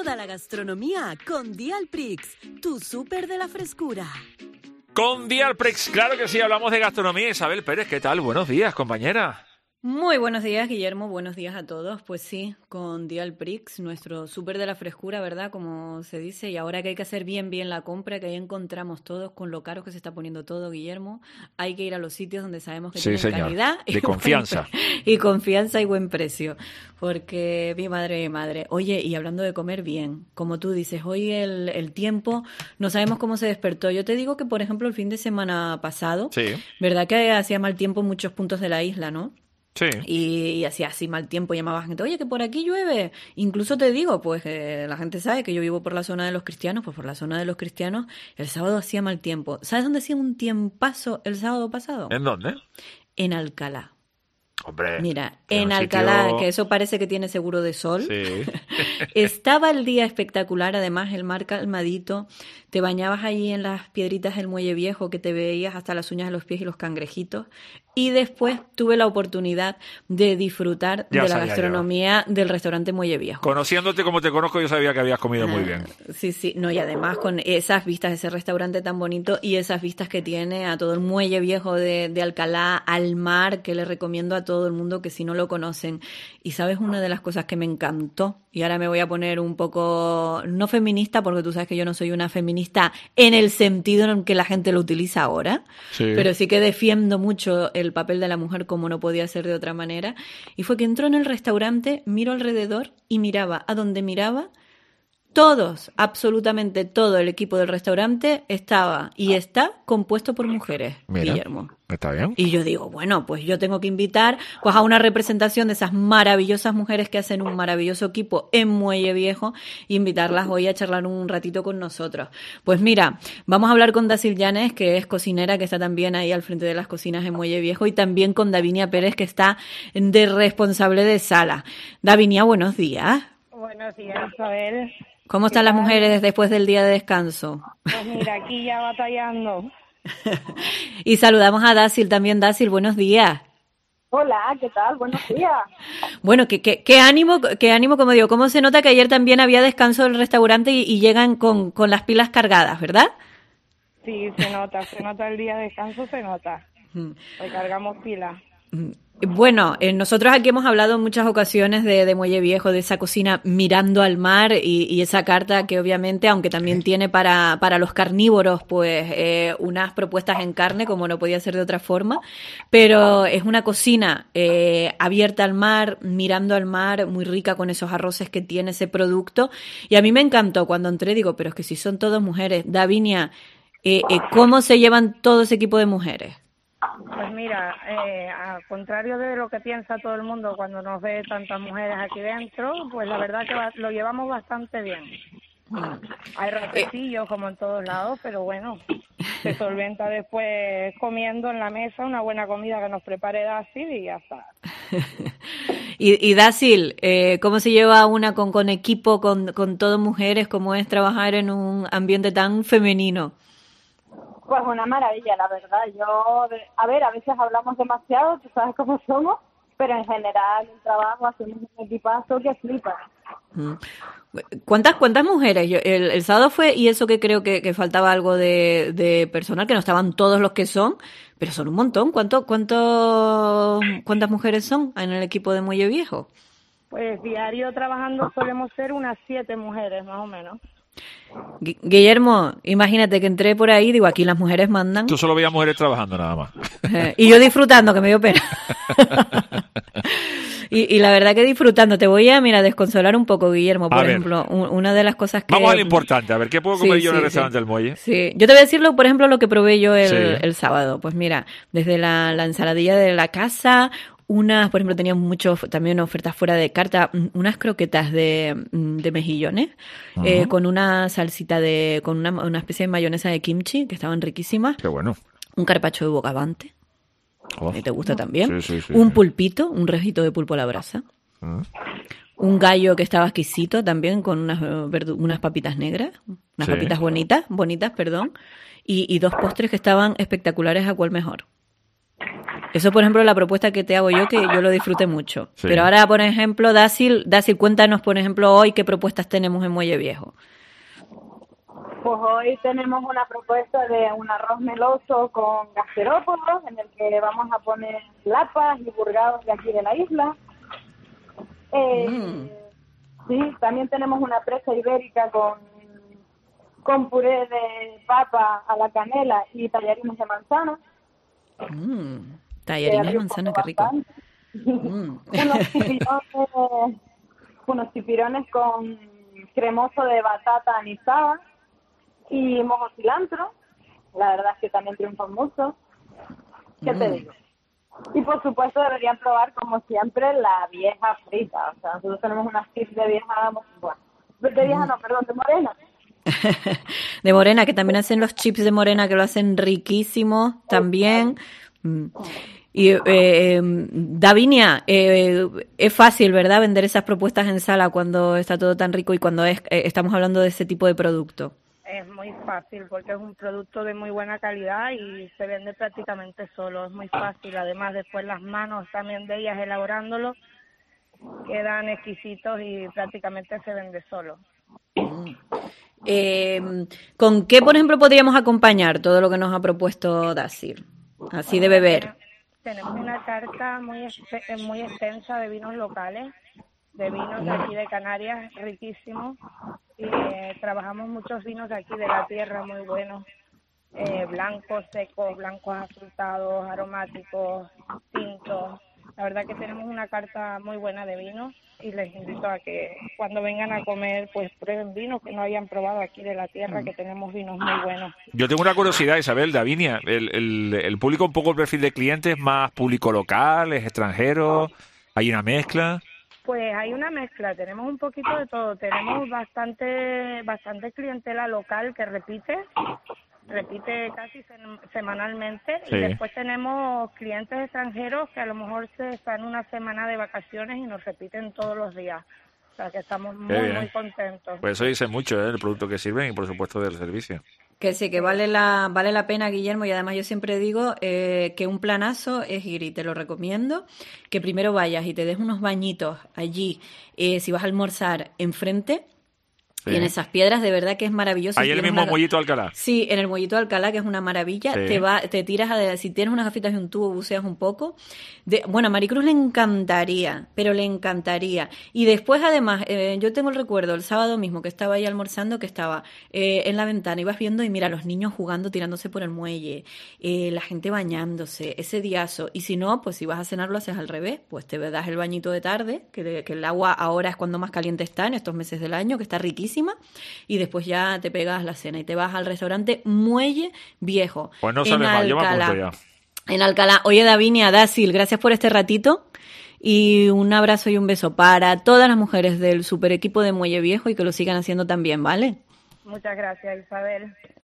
gusta la gastronomía con Dialprix, tu súper de la frescura. Con Dialprix, claro que sí, hablamos de gastronomía. Isabel Pérez, ¿qué tal? Buenos días, compañera. Muy buenos días, Guillermo. Buenos días a todos. Pues sí, con Dialprix, nuestro súper de la frescura, ¿verdad? Como se dice. Y ahora que hay que hacer bien la compra, que ahí encontramos todos con lo caro que se está poniendo todo, Guillermo, hay que ir a los sitios donde sabemos que tienen calidad de confianza. Y confianza y buen precio. Porque mi madre. Oye, y hablando de comer bien, como tú dices, hoy el tiempo, no sabemos cómo se despertó. Yo te digo que, por ejemplo, el fin de semana pasado, Sí. ¿verdad que hacía mal tiempo en muchos puntos de la isla, no? Sí. Y hacía así mal tiempo, llamaba gente, oye, que por aquí llueve. Incluso te digo, pues la gente sabe que yo vivo por la zona de los cristianos, pues por la zona de los cristianos, el sábado hacía mal tiempo. ¿Sabes dónde hacía un tiempazo el sábado pasado? ¿En dónde? En Alcalá. Hombre. Mira, en Alcalá, que eso parece que tiene seguro de sol, Sí. estaba el día espectacular, además el mar calmadito, te bañabas allí en las piedritas del Muelle Viejo que te veías hasta las uñas de los pies y los cangrejitos, y después tuve la oportunidad de disfrutar de la gastronomía del restaurante Muelle Viejo. Conociéndote como te conozco, yo sabía que habías comido muy bien. Sí, no, y además con esas vistas, ese restaurante tan bonito y esas vistas que tiene a todo el Muelle Viejo de Alcalá, al mar, que le recomiendo a todo el mundo que si no lo conocen. Y sabes, una de las cosas que me encantó, y ahora me voy a poner un poco, no feminista, porque tú sabes que yo no soy una feminista en el sentido en que la gente lo utiliza ahora, Sí. pero sí que defiendo mucho el papel de la mujer como no podía ser de otra manera, y fue que entró en el restaurante, miro alrededor y miraba a donde miraba, todos, absolutamente todo el equipo del restaurante estaba y está compuesto por mujeres, Mira, Guillermo. Está bien. Y yo digo, bueno, pues yo tengo que invitar pues a una representación de esas maravillosas mujeres que hacen un maravilloso equipo en Muelle Viejo e invitarlas hoy a charlar un ratito con nosotros. Pues mira, vamos a hablar con Dasil Llanes, que es cocinera, que está también ahí al frente de las cocinas en Muelle Viejo, y también con Davinia Pérez, que está de responsable de sala. Davinia, buenos días. Buenos días, Isabel. ¿Cómo están las mujeres después del día de descanso? Pues mira, aquí ya batallando. Y saludamos a Dasil también. Dasil, buenos días. Hola, ¿qué tal? Buenos días. Bueno, qué ánimo, como digo, cómo se nota que ayer también había descanso del restaurante y llegan con las pilas cargadas, ¿verdad? Sí, se nota el día de descanso, se nota. Recargamos pilas. Bueno, nosotros aquí hemos hablado en muchas ocasiones de Muelle Viejo, de esa cocina mirando al mar y esa carta que obviamente, aunque también tiene para los carnívoros, pues unas propuestas en carne, como no podía ser de otra forma, pero es una cocina abierta al mar, mirando al mar, muy rica con esos arroces que tiene ese producto, y a mí me encantó cuando entré, digo, pero es que si son todas mujeres, Davinia, ¿cómo se llevan todo ese equipo de mujeres? Pues mira, al contrario de lo que piensa todo el mundo cuando nos ve tantas mujeres aquí dentro, pues la verdad que lo llevamos bastante bien. Hay ratecillos como en todos lados, pero bueno, se solventa después comiendo en la mesa una buena comida que nos prepare Dasil y ya está. Y Dasil, ¿cómo se lleva una con equipo, con todo mujeres, cómo es trabajar en un ambiente tan femenino? Pues una maravilla, la verdad. A veces hablamos demasiado, tú sabes cómo somos, pero en general el trabajo hacemos un equipazo que flipa. ¿Cuántas mujeres? El sábado fue, y eso que creo que faltaba algo de personal, que no estaban todos los que son, pero son un montón. ¿Cuántas mujeres son en el equipo de Muelle Viejo? Pues diario trabajando solemos ser unas 7 mujeres, más o menos. Guillermo, imagínate que entré por ahí, digo, aquí las mujeres mandan. Tú solo veías mujeres trabajando nada más. Y yo disfrutando, que me dio pena. Y la verdad que disfrutando. Te voy a, desconsolar un poco, Guillermo. Por ejemplo, una de las cosas que... Vamos a lo importante. A ver, ¿qué puedo comer yo en el restaurante del Muelle? Sí, yo te voy a decir, por ejemplo, lo que probé yo el sábado. Pues mira, desde la ensaladilla de la casa... por ejemplo, teníamos también ofertas fuera de carta, unas croquetas de mejillones, con una salsita con una especie de mayonesa de kimchi, que estaban riquísimas. Qué bueno. Un carpaccio de bogavante, que te gusta también. Sí. Un pulpito, un rejito de pulpo a la brasa. Un gallo que estaba exquisito también, con unas papitas negras, papitas bonitas, perdón. Y 2 postres que estaban espectaculares, a cuál mejor. Eso, por ejemplo, la propuesta que te hago yo, que yo lo disfruté mucho. Sí. Pero ahora, por ejemplo, Dasil, cuéntanos, por ejemplo, hoy qué propuestas tenemos en Muelle Viejo. Pues hoy tenemos una propuesta de un arroz meloso con gasterópodos, en el que vamos a poner lapas y burgados de aquí de la isla. Sí, también tenemos una presa ibérica con puré de papa a la canela y tallarines de manzana. Tallarines de manzana, qué rico. Unos chipirones con cremoso de batata anisada y mojo cilantro. La verdad es que también triunfan mucho. ¿Qué te digo? Y por supuesto deberían probar, como siempre, la vieja frita. O sea, nosotros tenemos unas chips de vieja, bueno, de morena. De morena, que también hacen los chips de morena, que lo hacen riquísimos también. Y Davinia, es fácil, ¿verdad?, vender esas propuestas en sala cuando está todo tan rico y cuando estamos hablando de ese tipo de producto. Es muy fácil porque es un producto de muy buena calidad y se vende prácticamente solo. Es muy fácil. Además, después las manos también de ellas elaborándolo quedan exquisitos y prácticamente se vende solo. ¿Con qué, por ejemplo, podríamos acompañar todo lo que nos ha propuesto Dasil? Así de beber. Tenemos una carta muy extensa de vinos locales, de vinos de aquí de Canarias, riquísimos. Y trabajamos muchos vinos de aquí de la tierra, muy buenos. Blancos, secos, blancos afrutados, aromáticos, tintos. La verdad que tenemos una carta muy buena de vinos y les invito a que cuando vengan a comer pues prueben vinos que no hayan probado aquí de la tierra, que tenemos vinos muy buenos. Yo tengo una curiosidad, Isabel, Davinia. El público, un poco el perfil de clientes, más público local, es extranjero, hay una mezcla. Pues hay una mezcla, tenemos un poquito de todo, tenemos bastante clientela local que repite casi semanalmente. Sí. Y después tenemos clientes extranjeros que a lo mejor se están una semana de vacaciones y nos repiten todos los días. O sea que estamos muy contentos. Pues eso dice mucho, el producto que sirven y por supuesto del servicio. Que sí, que vale la pena, Guillermo, y además yo siempre digo que un planazo es ir, y te lo recomiendo, que primero vayas y te des unos bañitos allí, si vas a almorzar enfrente. Sí. Y en esas piedras, de verdad que es maravilloso. Ahí el mismo Muellito de Alcalá. Sí, en el Muellito de Alcalá, que es una maravilla. Sí. Te tiras si tienes unas gafitas y un tubo, buceas un poco. Bueno, a Maricruz le encantaría, pero le encantaría. Y después, además, yo tengo el recuerdo, el sábado mismo, que estaba ahí almorzando, que estaba en la ventana, ibas viendo y mira, los niños jugando, tirándose por el muelle, la gente bañándose, ese diazo. Y si no, pues si vas a cenar lo haces al revés, pues te das el bañito de tarde, que el agua ahora es cuando más caliente está, en estos meses del año, que está riquísimo. Y después ya te pegas la cena y te vas al restaurante Muelle Viejo. Pues no sale mal, yo me apunto ya. En Alcalá. Oye, Davinia, Dasil, gracias por este ratito y un abrazo y un beso para todas las mujeres del super equipo de Muelle Viejo y que lo sigan haciendo también, ¿vale? Muchas gracias, Isabel.